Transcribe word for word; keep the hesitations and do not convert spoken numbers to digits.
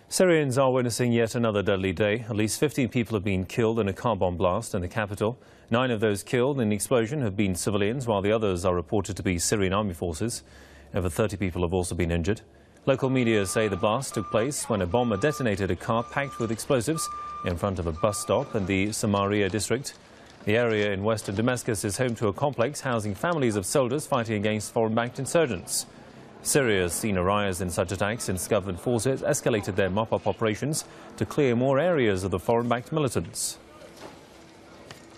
Syrians are witnessing yet another deadly day. At least fifteen people have been killed in a car bomb blast in the capital. Nine of those killed in the explosion have been civilians, while the others are reported to be Syrian army forces. Over thirty people have also been injured. Local media say the blast took place when a bomber detonated a car packed with explosives in front of a bus stop in the Samaria district. The area in western Damascus is home to a complex housing families of soldiers fighting against foreign-backed insurgents. Syria has seen a rise in such attacks since government forces escalated their mop-up operations to clear more areas of the foreign-backed militants.